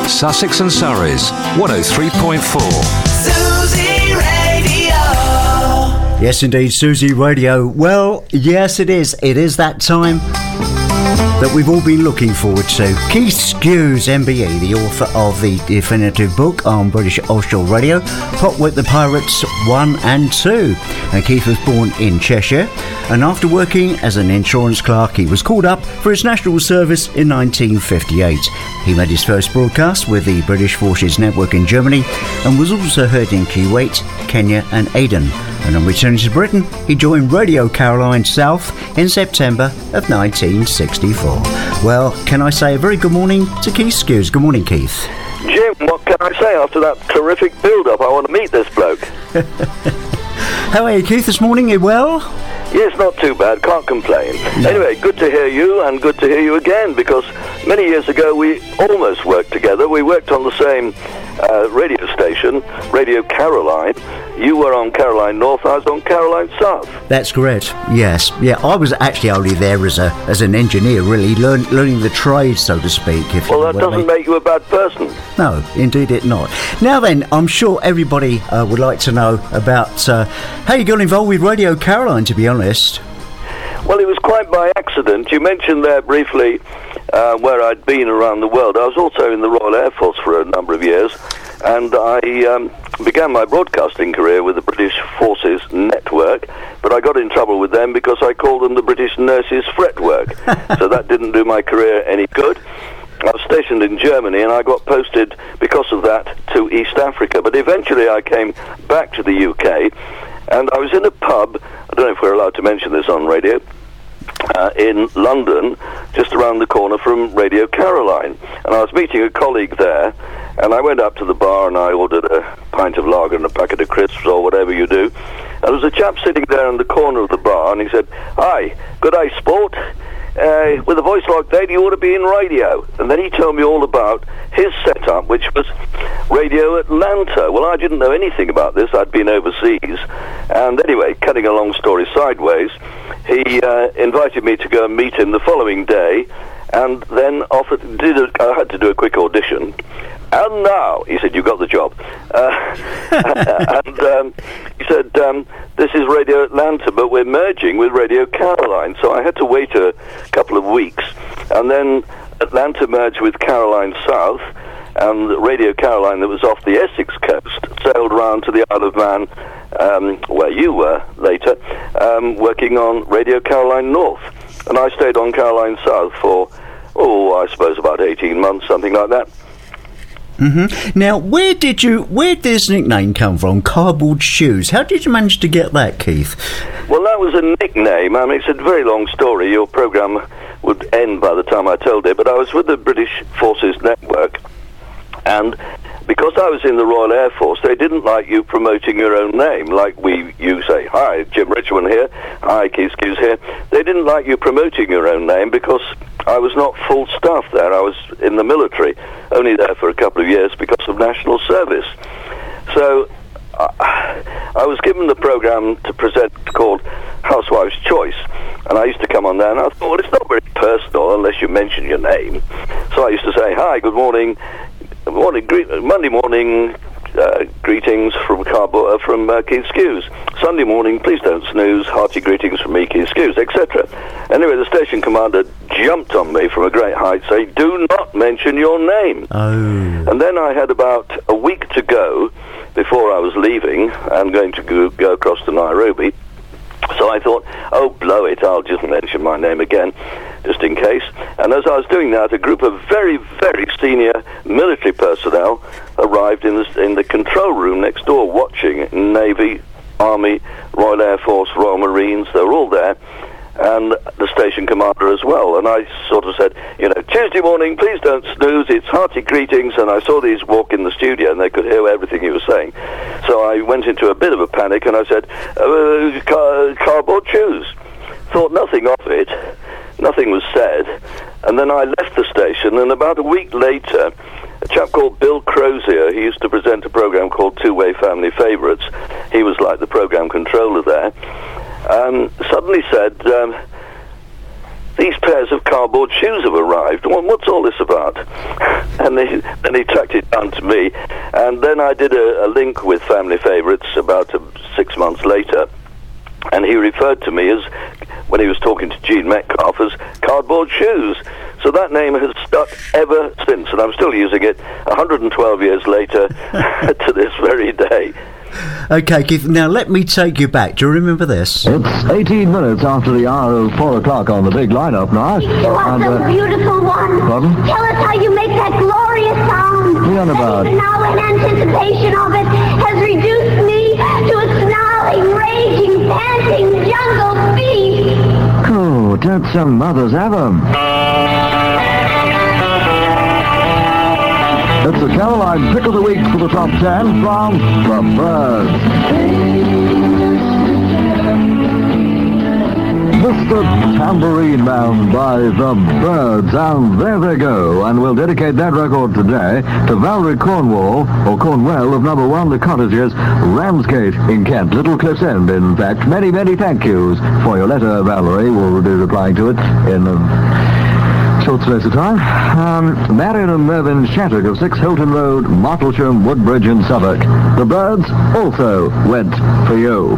Sussex and Surrey's 103.4. Susie Radio. Yes, indeed, Susie Radio. Well, yes, it is. It is that time that we've all been looking forward to. Keith Skews, MBE, the author of the definitive book on British offshore radio, Pot with the Pirates 1 and 2. And Keith was born in Cheshire, and after working as an insurance clerk, he was called up for his national service in 1958. He made his first broadcast with the British Forces Network in Germany, and was also heard in Kuwait, Kenya and Aden. And on returning to Britain, he joined Radio Caroline South in September of 1964. Well, can I say a very good morning to Keith Skews? Good morning, Keith. Jim, what can I say after that terrific build-up? I want to meet this bloke. How are you, Keith, this morning? You well? Yes, not too bad. Can't complain. No. Anyway, good to hear you, and good to hear you again, because many years ago we almost worked together. We worked on the same radio station, Radio Caroline. You were on Caroline North, I was on Caroline South. That's correct, yes. Yeah, I was actually only there as an engineer, really, learning the trade, so to speak. Well, that doesn't make you a bad person. No, indeed it not. Now then, I'm sure everybody would like to know about how you got involved with Radio Caroline, to be honest. Well, it was quite by accident. You mentioned there briefly where I'd been around the world. I was also in the Royal Air Force for a number of years, and I began my broadcasting career with the British Forces Network, but I got in trouble with them because I called them the British Nurses Fretwork, so that didn't do my career any good. I was stationed in Germany, and I got posted because of that to East Africa, but eventually I came back to the UK, and I was in a pub, I don't know if we're allowed to mention this on radio, in London, just around the corner from Radio Caroline. And I was meeting a colleague there, and I went up to the bar and I ordered a pint of lager and a packet of crisps or whatever you do. And there was a chap sitting there in the corner of the bar, and he said, "Hi, good day, sport. With a voice like that, you ought to be in radio." And then he told me all about his setup, which was Radio Atlanta. Well, I didn't know anything about this. I'd been overseas. And anyway, cutting a long story sideways, he invited me to go and meet him the following day, and then I had to do a quick audition. And now, he said, "You got the job." And he said, "This is Radio Atlanta, but we're merging with Radio Caroline." So I had to wait a couple of weeks. And then Atlanta merged with Caroline South, and Radio Caroline, that was off the Essex coast, sailed round to the Isle of Man, where you were later, working on Radio Caroline North. And I stayed on Caroline South for, I suppose about 18 months, something like that. Mm-hmm. Now, where did this nickname come from, Cardboard Shoes? How did you manage to get that, Keith? Well, that was a nickname. I mean, it's a very long story. Your programme would end by the time I told it. But I was with the British Forces Network, and because I was in the Royal Air Force, they didn't like you promoting your own name, like you say, "Hi, Jim Richmond here. Hi, Keith Skews here." They didn't like you promoting your own name because I was not full staff there. I was in the military, only there for a couple of years because of national service. So I was given the programme to present called Housewife's Choice, and I used to come on there, and I thought, well, it's not very personal unless you mention your name. So I used to say, "Hi, good morning, Monday morning, greetings from Keith Skews. Sunday morning, please don't snooze, hearty greetings from me, Keith Skews," etc. Anyway, the station commander jumped on me from a great height, saying, "Do not mention your name." Oh. And then I had about a week to go before I was leaving and going to go across to Nairobi. So I thought, oh, blow it, I'll just mention my name again, just in case. And as I was doing that, a group of very, very senior military personnel arrived in the control room next door, watching. Navy, Army, Royal Air Force, Royal Marines, they were all there, and the station commander as well. And I sort of said, "Tuesday morning, please don't snooze, it's hearty greetings." And I saw these walk in the studio, and they could hear everything he was saying. So I went into a bit of a panic, and I said, "Cardboard shoes." Thought nothing of it. Nothing was said. And then I left the station, and about a week later, a chap called Bill Crozier, he used to present a program called Two-Way Family Favourites. He was like the program controller there. Suddenly said, these pairs of cardboard shoes have arrived. What's all this about? And then he tracked it down to me, and then I did a link with Family Favourites about 6 months later, and he referred to me as, when he was talking to Gene Metcalf, as Cardboard Shoes. So that name has stuck ever since, and I'm still using it 112 years later to this very day. Okay, Keith, now let me take you back. Do you remember this? It's 18 minutes after the hour of 4 o'clock on the big lineup now. You are the beautiful one. Pardon? Tell us how you make that glorious sound. What are you on about? That even now, in anticipation of it, has reduced me to a snarling, raging, panting jungle beast. Cool, that's some mother's heaven. It's the Caroline Pick of the Week for the top 10 from The Birds. Mr. Tambourine Man by The Birds, and there they go. And we'll dedicate that record today to Valerie Cornwell of number 1, The Cottages, Ramsgate in Kent, Little Cliffs End, in fact. Many, many thank yous for your letter, Valerie. We'll be replying to it in short space of time. Marion and Mervyn Shattuck of 6 Hilton Road, Martlesham, Woodbridge in Southwark. The Birds also went for you.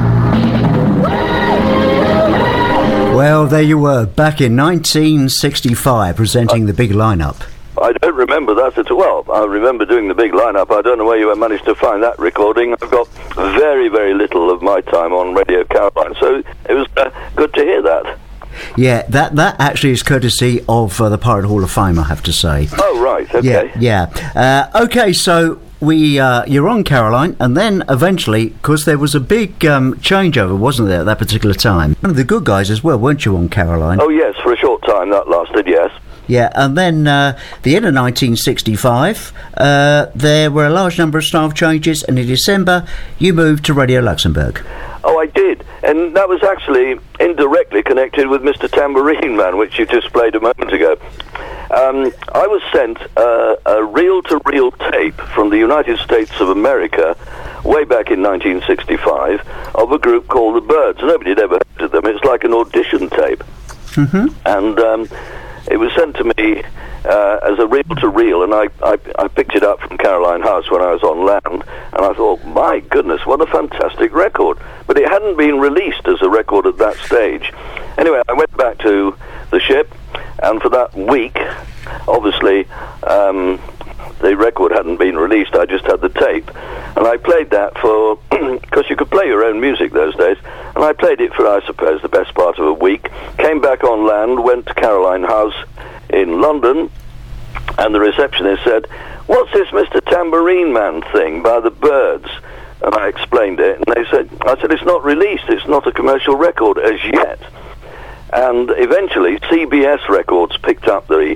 Well, there you were, back in 1965, presenting the big lineup. I don't remember that at all. Well, I remember doing the big lineup. I don't know where you managed to find that recording. I've got very, very little of my time on Radio Caroline, so it was good to hear that. Yeah, that actually is courtesy of the Pirate Hall of Fame, I have to say. Oh, right, okay. Yeah. Okay, so you're on Caroline, and then eventually, because there was a big changeover, wasn't there, at that particular time? One of the good guys as well, weren't you, on Caroline? Oh, yes, for a short time that lasted, yes. Yeah, and then the end of 1965, there were a large number of staff changes, and in December, you moved to Radio Luxembourg. Oh, I did, and that was actually indirectly connected with Mr. Tambourine Man, which you just played a moment ago. I was sent a reel-to-reel tape from the United States of America way back in 1965 of a group called The Birds. Nobody had ever heard of them. It's like an audition tape. Mm-hmm. And it was sent to me as a reel-to-reel, and I picked it up from Caroline House when I was on land, and I thought, my goodness, what a fantastic record. But it hadn't been released as a record at that stage. Anyway, I went back to the ship, and for that week, obviously, the record hadn't been released. I just had the tape, and I played that for, because you could play your own music those days, and I played it for, I suppose, the best part of a week. Came back on land, went to Caroline House in London, and the receptionist said, "What's this Mr. Tambourine Man thing by The Birds?" And I explained it, and I said, it's not released, it's not a commercial record as yet. And eventually, CBS Records picked up the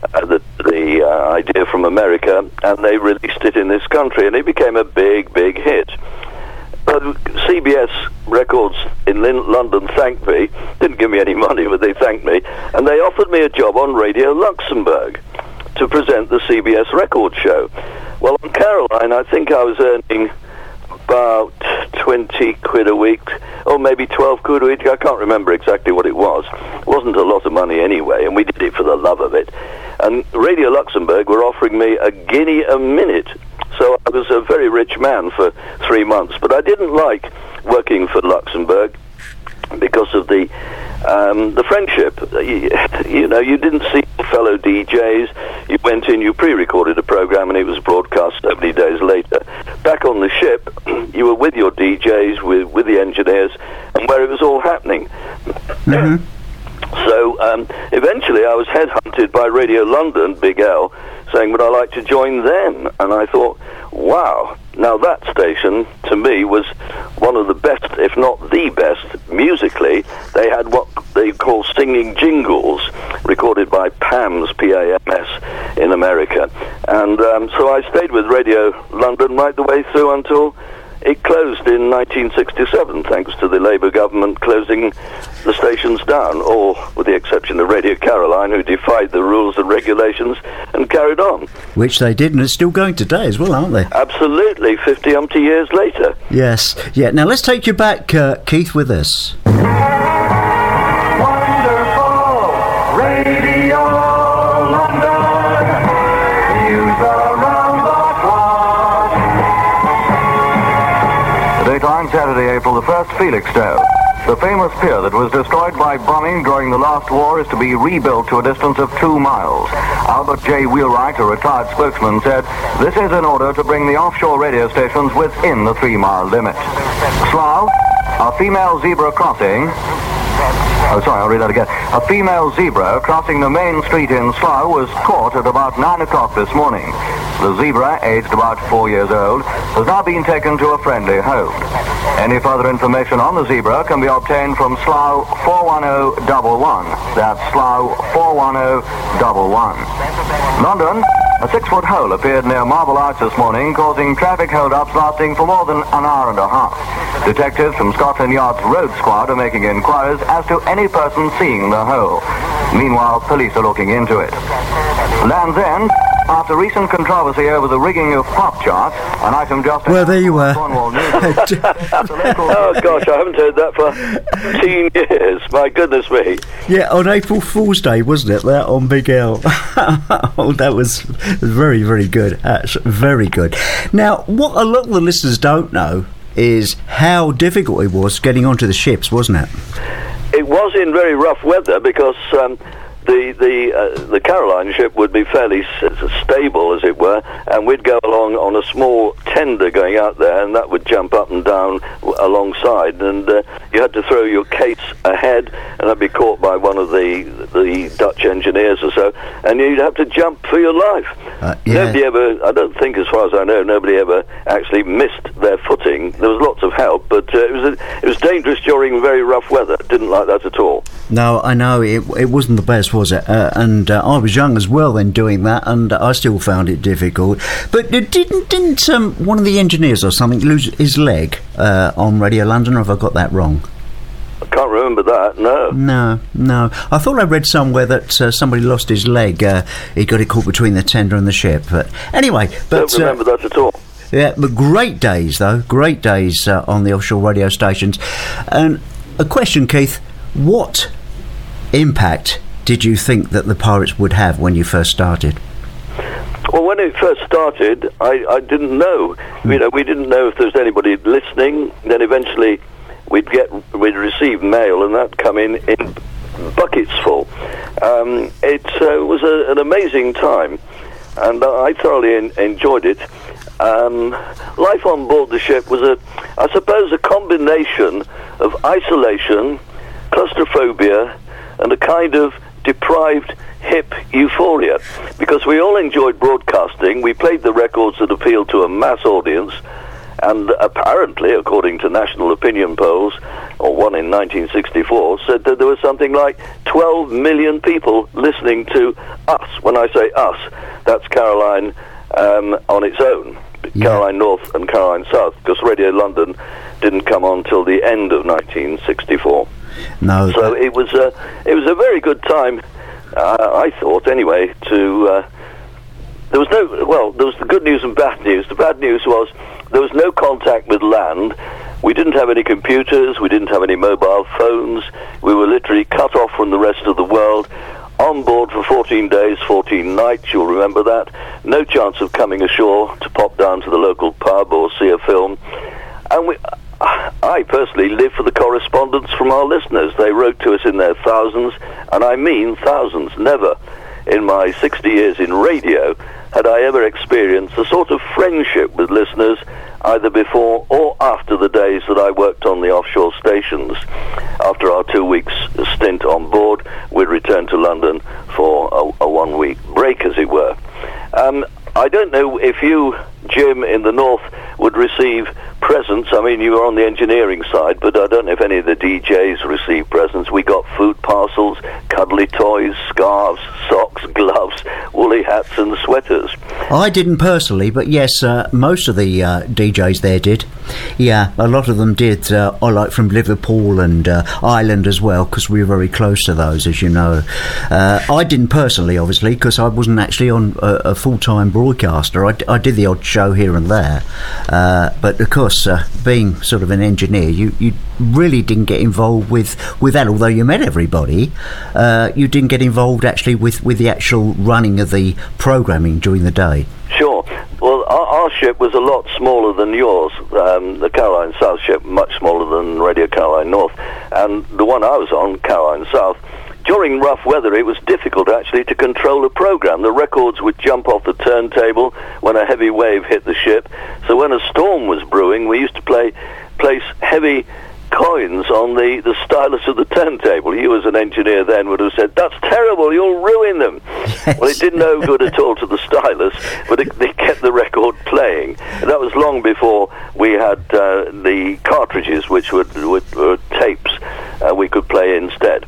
idea from America, and they released it in this country, and it became a big, big hit. But CBS Records in London thanked me, didn't give me any money, but they thanked me, and they offered me a job on Radio Luxembourg to present the CBS Records show. Well, on Caroline, I think I was earning about 20 quid a week, or maybe 12 quid a week. I can't remember exactly what it was. It wasn't a lot of money anyway, and we did it for the love of it. And Radio Luxembourg were offering me a guinea a minute. So I was a very rich man for 3 months. But I didn't like working for Luxembourg because of the friendship. You know, you didn't see fellow DJs. You went in, you pre-recorded a program, and it was broadcast so many days later. Back on the ship, you were with your DJs, with the engineers, and where it was all happening. Mm-hmm. So eventually I was headhunted by Radio London, Big L, saying, would I like to join them? And I thought, wow, now that station, to me, was one of the best, if not the best, musically. They had what they call singing jingles, recorded by PAMS, P-A-M-S, in America. And so I stayed with Radio London right the way through until it closed in 1967, thanks to the Labour government closing the stations down, or with the exception of Radio Caroline, who defied the rules and regulations and carried on. Which they did, and are still going today as well, aren't they? Absolutely, 50-umpty years later. Yes. Yeah, now let's take you back, Keith, with this. Wonderful April the 1st, Felixstowe. The famous pier that was destroyed by bombing during the last war is to be rebuilt to a distance of 2 miles. Albert J. Wheelwright, a retired spokesman, said, this is in order to bring the offshore radio stations within the 3-mile limit. Slough, a female zebra crossing... I'll read that again. A female zebra crossing the main street in Slough was caught at about 9 o'clock this morning. The zebra, aged about 4 years old, has now been taken to a friendly home. Any further information on the zebra can be obtained from Slough 41011. That's Slough 41011. London, a 6-foot hole appeared near Marble Arch this morning, causing traffic hold-ups lasting for more than an hour and a half. Detectives from Scotland Yard's Road Squad are making inquiries as to any person seeing the hole. Meanwhile, police are looking into it. Land's End, after recent controversy over the rigging of pop charts, an item just... Well, there you were. Oh, gosh, I haven't heard that for 15 years. My goodness me. Yeah, on April Fool's Day, wasn't it? That on Big L. Oh, that was very, very good. That's very good. Now, what a lot of the listeners don't know is how difficult it was getting onto the ships, wasn't it? It was in very rough weather because the Caroline ship would be fairly stable, as it were, and we'd go along on a small tender going out there, and that would jump up and down alongside, and you had to throw your case ahead, and that'd be caught by one of the Dutch engineers or so, and you'd have to jump for your life. Yeah. Nobody ever, I don't think, as far as I know, nobody ever actually missed their footing. There was lots of help, but it was dangerous during very rough weather. Didn't like that at all. No, I know, it wasn't the best, was it? And I was young as well then doing that, and I still found it difficult. But didn't one of the engineers or something lose his leg on Radio London, or have I got that wrong? I can't remember that, no. No. I thought I read somewhere that somebody lost his leg. He got it caught between the tender and the ship. But anyway... Don't remember that at all. Yeah, but great days, though. Great days on the offshore radio stations. And a question, Keith. What impact did you think that the Pirates would have when you first started? Well, when it first started, I didn't know. You know, we didn't know if there was anybody listening. Then eventually we'd receive mail, and that'd come in buckets full. It was an amazing time, and I thoroughly enjoyed it. Life on board the ship was, I suppose, a combination of isolation, claustrophobia, and a kind of deprived hip euphoria, because we all enjoyed broadcasting. We played the records that appealed to a mass audience, and apparently, according to national opinion polls, or one in 1964, said that there was something like 12 million people listening to us. When I say us, that's Caroline on its own. Yeah. Caroline North and Caroline South, because Radio London didn't come on till the end of 1964. No. So it was a very good time, I thought, anyway. There was the good news and bad news. The bad news was there was no contact with land. We didn't have any computers. We didn't have any mobile phones. We were literally cut off from the rest of the world. On board for 14 days, 14 nights, you'll remember that. No chance of coming ashore to pop down to the local pub or see a film. And I personally live for the correspondence from our listeners. They wrote to us in their thousands, and I mean thousands. Never in my 60 years in radio had I ever experienced a sort of friendship with listeners, either before or after the days that I worked on the offshore stations. After our 2 weeks stint on board, we'd return to London for a 1 week break, as it were. I don't know if you, Jim, in the north, would receive presents. I mean, you were on the engineering side, but I don't know if any of the DJs received presents. We got food parcels, cuddly toys, scarves, socks, gloves, woolly hats and sweaters. I didn't personally, but yes, most of the DJs there did. Yeah, a lot of them did. I like from Liverpool and Ireland as well, because we were very close to those, as you know. I didn't personally, obviously, because I wasn't actually on a full-time broadcaster. I did the odd show here and there, but of course, being sort of an engineer, you really didn't get involved with that. Although you met everybody, you didn't get involved actually with the actual running of the programming during the day. Sure. Well, our ship was a lot smaller than yours. The Caroline South ship, much smaller than Radio Caroline North. And the one I was on, Caroline South, during rough weather, it was difficult actually to control a program. The records would jump off the turntable when a heavy wave hit the ship. So when a storm was brewing, we used to place heavy coins on the stylus of the turntable. You as an engineer then would have said, that's terrible, you'll ruin them. Yes. Well, it did no good at all to the stylus, but they kept the record playing. And that was long before we had the cartridges, which were tapes we could play instead.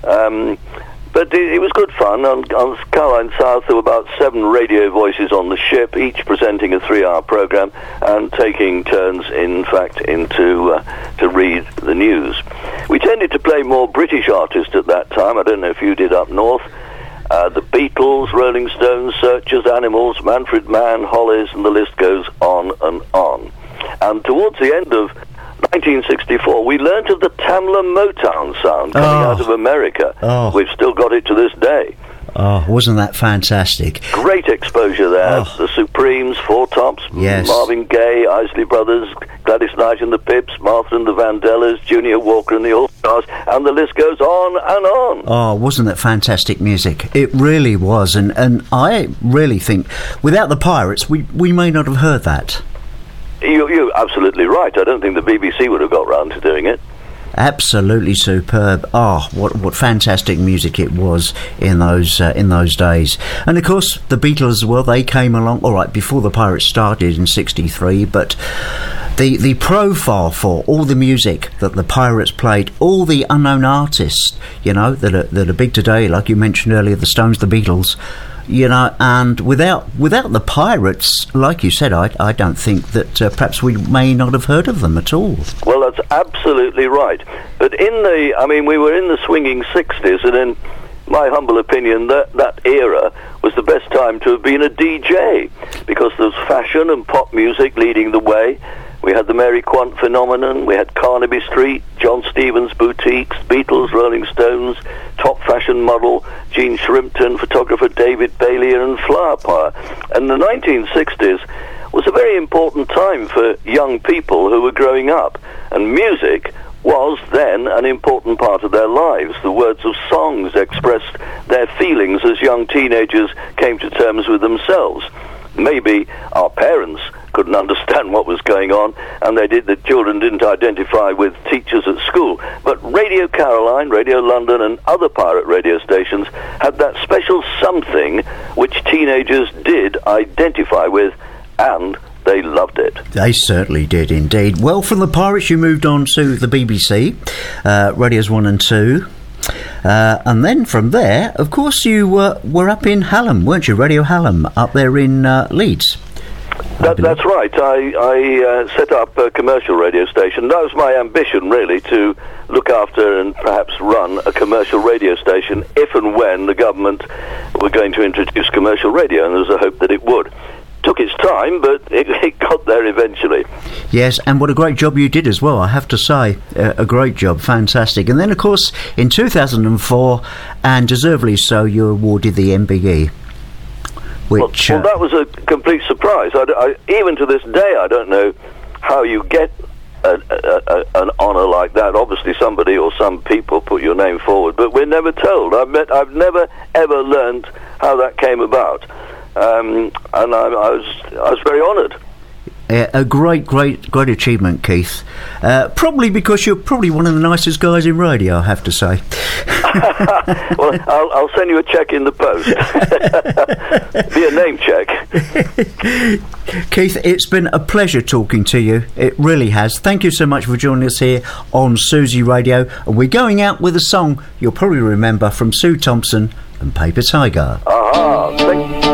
But it was good fun. On Caroline South, there were about 7 radio voices on the ship, each presenting a 3-hour program and taking turns, in fact, to read the news. We tended to play more British artists at that time. I don't know if you did up north. The Beatles, Rolling Stones, Searchers, Animals, Manfred Mann, Hollies, and the list goes on and on. And towards the end of 1964, we learnt of the Tamla Motown sound coming out of America. Oh. We've still got it to this day. Oh, wasn't that fantastic? Great exposure there. The Supremes, Four Tops, yes. Marvin Gaye, Isley Brothers, Gladys Knight and the Pips, Martha and the Vandellas, Junior Walker and the All-Stars, and the list goes on and on. Oh, wasn't that fantastic music? It really was, and I really think without the Pirates, we may not have heard that. You're absolutely right. I don't think the BBC would have got round to doing it. Absolutely superb. Oh, what fantastic music it was in those days. And of course, the Beatles as well, they came along, all right, before the Pirates started in 63, but the profile for all the music that the Pirates played, all the unknown artists, you know, that are big today, like you mentioned earlier, the Stones, the Beatles, you know, and without the Pirates, like you said, I don't think that perhaps we may not have heard of them at all. Well, that's absolutely right. But we were in the swinging 60s, and in my humble opinion, that era was the best time to have been a DJ, because there was fashion and pop music leading the way. We had the Mary Quant phenomenon, we had Carnaby Street, John Stevens boutiques, Beatles, Rolling Stones, top fashion model, Jean Shrimpton, photographer David Bailey, and Flower Power. And the 1960s was a very important time for young people who were growing up, and music was then an important part of their lives. The words of songs expressed their feelings as young teenagers came to terms with themselves. Maybe our parents couldn't understand what was going on, and the children didn't identify with teachers at school. But Radio Caroline, Radio London, and other pirate radio stations had that special something which teenagers did identify with, and they loved it. They certainly did indeed. Well, from the Pirates you moved on to the BBC, Radios 1 and 2. And then from there, of course, you were up in Hallam, weren't you? Radio Hallam, up there in Leeds. That's right. I set up a commercial radio station. That was my ambition, really, to look after and perhaps run a commercial radio station if and when the government were going to introduce commercial radio, and there was a hope that it would. Took its time, but it got there eventually. Yes, and what a great job you did as well, I have to say. A great job, fantastic. And then, of course, in 2004, and deservedly so, you were awarded the MBE. Which, well, that was a complete surprise. Even to this day, I don't know how you get an honour like that. Obviously, somebody or some people put your name forward, but we're never told. I've never ever learned how that came about. And I was very honoured. A great achievement, Keith. Probably because you're probably one of the nicest guys in radio, I have to say. Well, I'll send you a cheque in the post. Be a name cheque. Keith, it's been a pleasure talking to you. It really has. Thank you so much for joining us here on Susie Radio. And we're going out with a song you'll probably remember from Sue Thompson and Paper Tiger. Aha, thank you.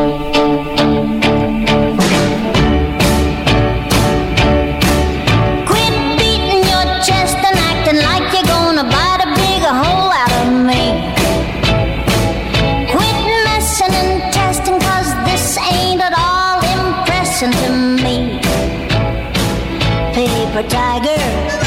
To me, Paper Tiger.